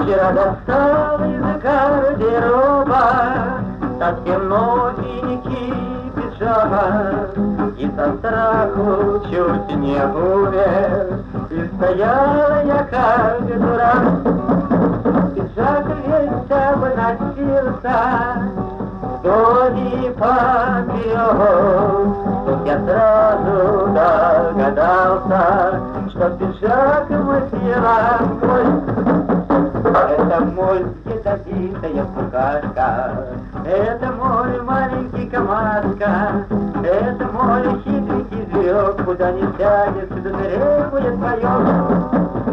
Вчера достал из гардероба совсем новенький пиджак, и со страху чуть не умер, и стоял я как дурак. Пиджак весь обносился вдоль и поперек. Тут я сразу догадался, что пиджак мастера мой. Это мой ядовитая букашка, это мой маленький камашка, это мой хитренький зверек, куда не сядет, всюду требует поет.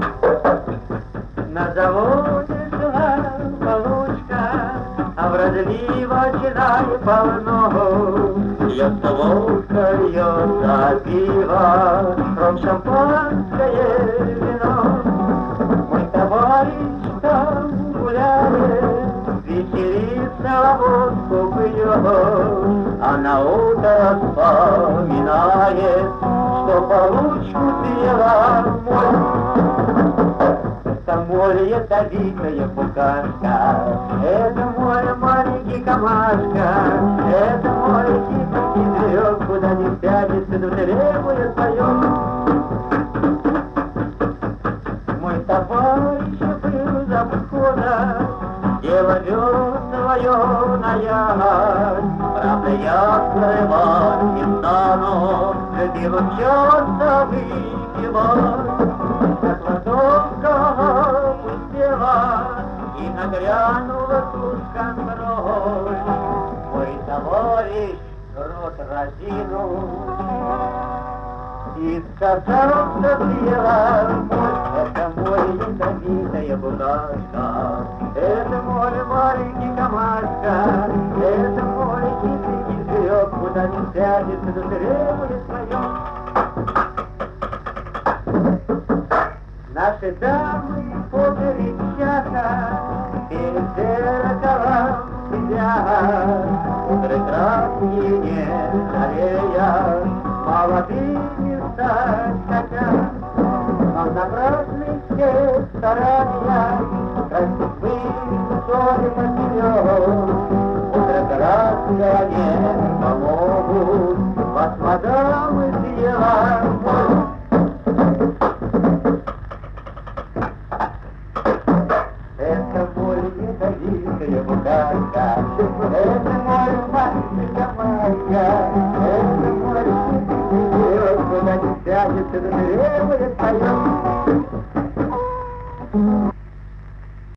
На заводе жила получка, а в разлива чай полно. Льется водка, льется пиво, ром, шампанское вино. Мой товарищ там гуляет, веселится, водку пьет, а на утро вспоминает, что получку съела мой. Это мой ядовитая букашка, это мой маленький камашка, это мой хитрый зверек, куда не сядет, всюду требует поет. Мой товарищ был за входа, дело вез свое на яд. Правда, я скрывать не стану, любимым часто выпивать. Как ладошка пустела, и нагрянула тушка кровь. Мой товарищ рот разинул и сказал, что дело мой. Это мой ядовитая букашка, это мой маленький камашка, это мой хитрый зверек, куда не сядет, всюду требует свое. Наши дамы погорячата, перед зеркалом сидят, прекраснее не жалея, молодыми стать хотят. Но напрасны все старания, красивым соли потерет. Прекрасные не помогут, вас, мадамы, съела мой.